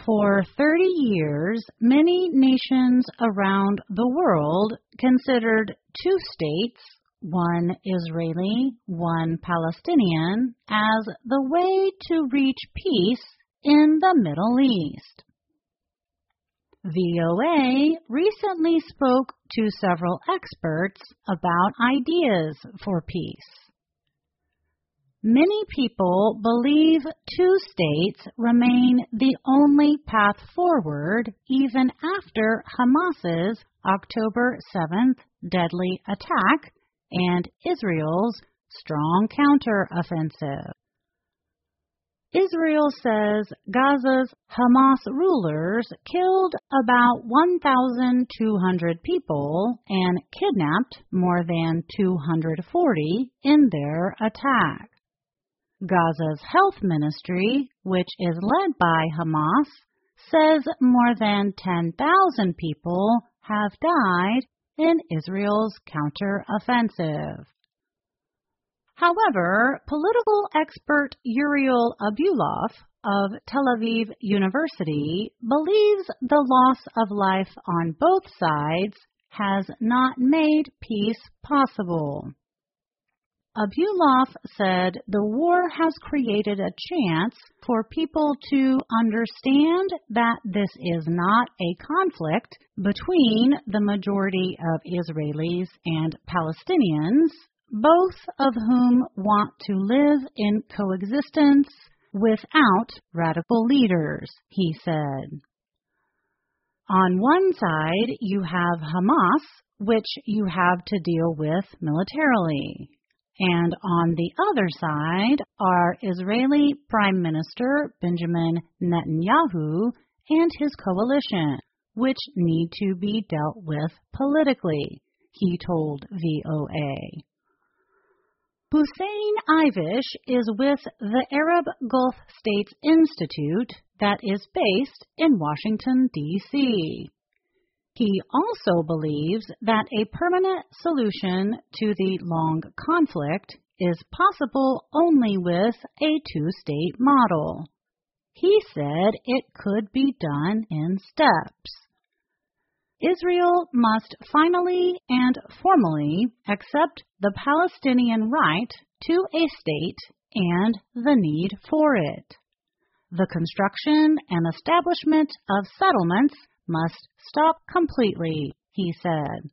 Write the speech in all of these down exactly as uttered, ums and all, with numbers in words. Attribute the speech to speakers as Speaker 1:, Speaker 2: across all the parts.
Speaker 1: For thirty years, many nations around the world considered two states, one Israeli, one Palestinian, as the way to reach peace in the Middle East. V O A recently spoke to several experts about ideas for peace. Many people believe two states remain the only path forward even after Hamas's October seventh deadly attack and Israel's strong counteroffensive. Israel says Gaza's Hamas rulers killed about one thousand two hundred people and kidnapped more than two hundred forty in their attack. Gaza's health ministry, which is led by Hamas, says more than ten thousand people have died in Israel's counteroffensive. However, political expert Uriel Abulov of Tel Aviv University believes the loss of life on both sides has not made peace possible. Abulov said the war has created a chance for people to understand that this is not a conflict between the majority of Israelis and Palestinians, both of whom want to live in coexistence without radical leaders, he said. On one side, you have Hamas, which you have to deal with militarily. And on the other side are Israeli Prime Minister Benjamin Netanyahu and his coalition, which need to be dealt with politically, he told V O A. Hussein Ivish is with the Arab Gulf States Institute that is based in Washington, D C He also believes that a permanent solution to the long conflict is possible only with a two-state model. He said it could be done in steps. Israel must finally and formally accept the Palestinian right to a state and the need for it. The construction and establishment of settlements must stop completely, he said.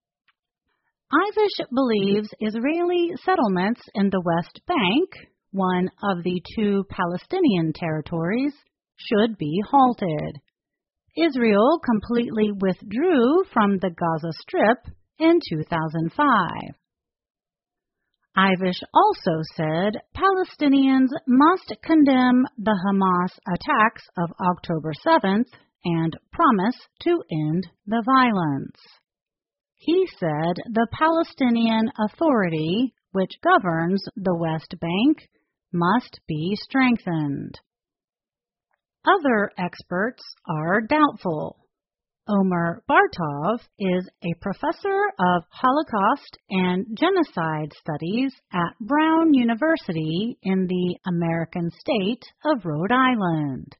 Speaker 1: Ivish believes Israeli settlements in the West Bank, one of the two Palestinian territories, should be halted. Israel completely withdrew from the Gaza Strip in two thousand five. Ivish also said Palestinians must condemn the Hamas attacks of October seventh and promise to end the violence. He said the Palestinian Authority, which governs the West Bank, must be strengthened. Other experts are doubtful. Omer Bartov is a professor of Holocaust and Genocide Studies at Brown University in the American state of Rhode Island.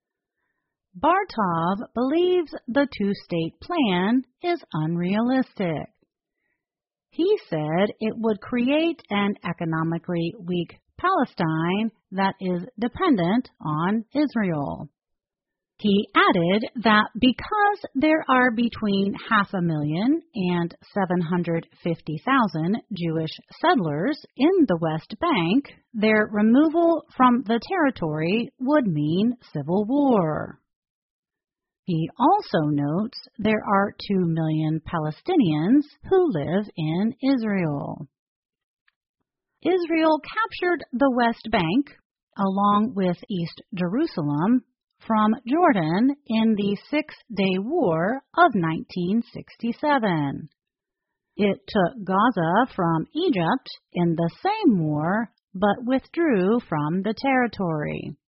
Speaker 1: Bartov believes the two-state plan is unrealistic. He said it would create an economically weak Palestine that is dependent on Israel. He added that because there are between half a million and seven hundred fifty thousand Jewish settlers in the West Bank, their removal from the territory would mean civil war. He also notes there are two million Palestinians who live in Israel. Israel captured the West Bank, along with East Jerusalem, from Jordan in the Six-Day War of nineteen sixty-seven. It took Gaza from Egypt in the same war, but withdrew from the territory.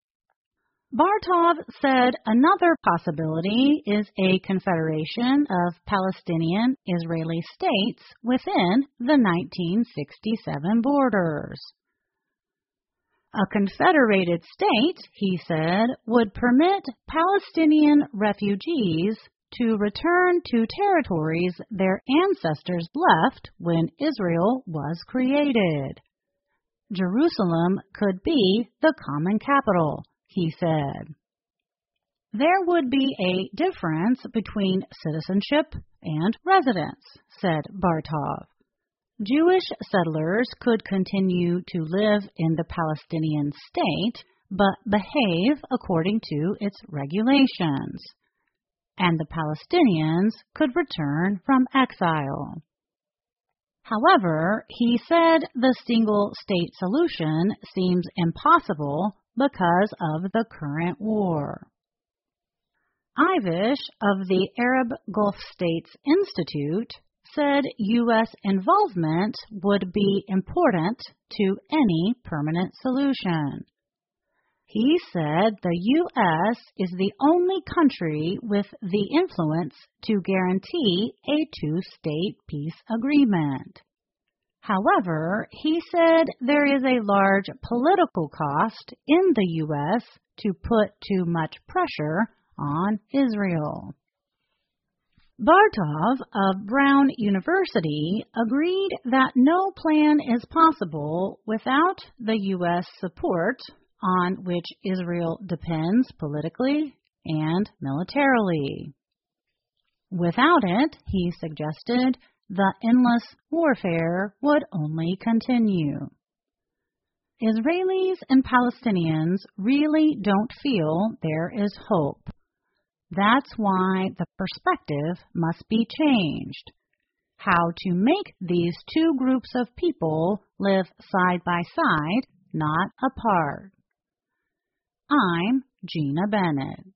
Speaker 1: Bartov said another possibility is a confederation of Palestinian-Israeli states within the nineteen sixty-seven borders. A confederated state, he said, would permit Palestinian refugees to return to territories their ancestors left when Israel was created. Jerusalem could be the common capital, he said. There would be a difference between citizenship and residence, said Bartov. Jewish settlers could continue to live in the Palestinian state, but behave according to its regulations, and the Palestinians could return from exile. However, he said the single-state solution seems impossible because of the current war. Ivish of the Arab Gulf States Institute said U S involvement would be important to any permanent solution. He said the U S is the only country with the influence to guarantee a two-state peace agreement. However, he said there is a large political cost in the U S to put too much pressure on Israel. Bartov of Brown University agreed that no plan is possible without the U S support on which Israel depends politically and militarily. Without it, he suggested, the endless warfare would only continue. Israelis and Palestinians really don't feel there is hope. That's why the perspective must be changed. How to make these two groups of people live side by side, not apart. I'm Gina Bennett.